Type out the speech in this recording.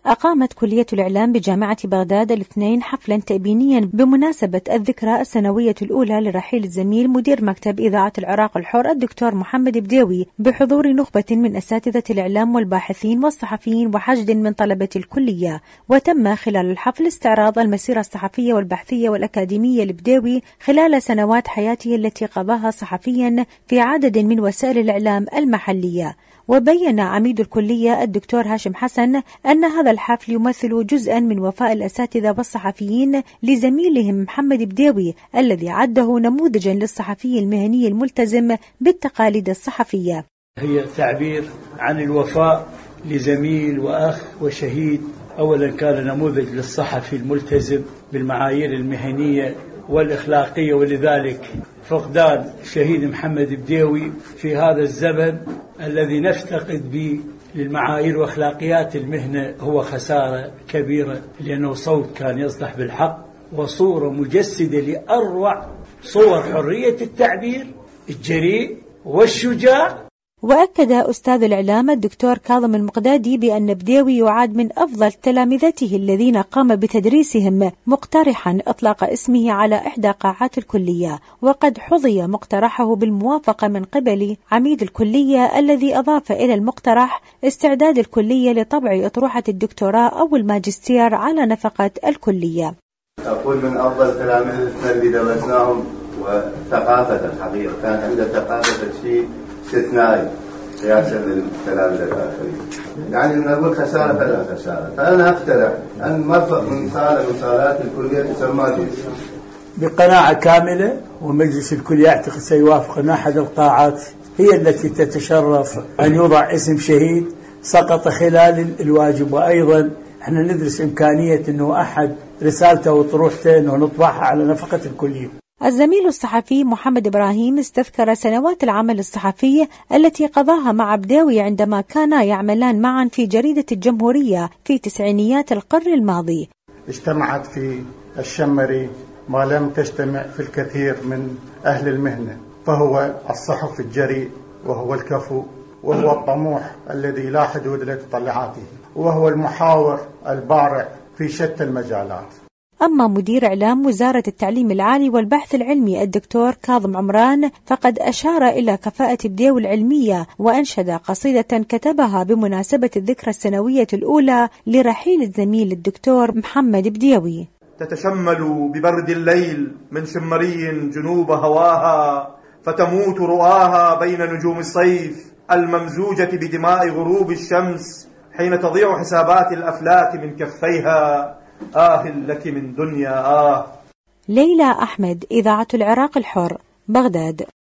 أقامت كلية الإعلام بجامعة بغداد الاثنين حفلا تأبينيا بمناسبة الذكرى السنوية الأولى لرحيل الزميل مدير مكتب إذاعة العراق الحر الدكتور محمد بديوي بحضور نخبة من أساتذة الإعلام والباحثين والصحفيين وحشد من طلبة الكلية. وتم خلال الحفل استعراض المسيرة الصحفية والبحثية والأكاديمية لبديوي خلال سنوات حياته التي قضاها صحفيا في عدد من وسائل الإعلام المحلية. وبين عميد الكلية الدكتور هاشم حسن أن هذا الحفل يمثل جزءا من وفاء الأساتذة والصحفيين لزميلهم محمد بديوي الذي عده نموذجا للصحفي المهني الملتزم بالتقاليد الصحفية. هي تعبير عن الوفاء لزميل وأخ وشهيد. أولا كان نموذج للصحفي الملتزم بالمعايير المهنية والإخلاقية، ولذلك فقدان شهيد محمد بديوي في هذا الزمن الذي نفتقد به للمعايير وأخلاقيات المهنة هو خسارة كبيرة، لأنه صوت كان يصدح بالحق وصورة مجسدة لأروع صور حرية التعبير الجريء والشجاع. وأكد أستاذ الإعلام الدكتور كاظم المقدادي بأن بديوي يعاد من أفضل تلامذته الذين قام بتدريسهم، مقترحا إطلاق اسمه على إحدى قاعات الكلية، وقد حظي مقترحه بالموافقة من قبل عميد الكلية الذي أضاف إلى المقترح استعداد الكلية لطبع أطروحة الدكتوراه أو الماجستير على نفقة الكلية. أقول من أفضل تلامذتنا اللي درسناهم وثقافة الحقيقة كان عنده ثقافة شيء استثنائي قياسا للتلامذة الآخرين. يعني نقول خسارة فلا خسارة. فأنا أقترح أن مرفق من صالات الكلية تسمى باسم. بقناعة كاملة، ومجلس الكلية يعتقد سيوافق أن أحد القاعات هي التي تتشرف أن يوضع اسم شهيد سقط خلال الواجب. وأيضا احنا ندرس إمكانية أنه أحد رسالته وطروحته أنه نطبعها على نفقة الكلية. الزميل الصحفي محمد إبراهيم استذكر سنوات العمل الصحفي التي قضاها مع بديوي عندما كانا يعملان معا في جريدة الجمهورية في تسعينيات القرن الماضي. اجتمعت في الشمري ما لم تجتمع في الكثير من أهل المهنة، فهو الصحفي الجريء، وهو الكفو، وهو الطموح الذي لا حدود لتطلعاته، وهو المحاور البارع في شتى المجالات. أما مدير إعلام وزارة التعليم العالي والبحث العلمي الدكتور كاظم عمران فقد أشار إلى كفاءة بديوي العلمية وأنشد قصيدة كتبها بمناسبة الذكرى السنوية الأولى لرحيل الزميل الدكتور محمد بديوي. تتشمل ببرد الليل من شمري جنوب هواها، فتموت رؤاها بين نجوم الصيف الممزوجة بدماء غروب الشمس حين تضيع حسابات الأفلاك من كفيها. لك من دنيا. ليلى أحمد، إذاعة العراق الحر، بغداد.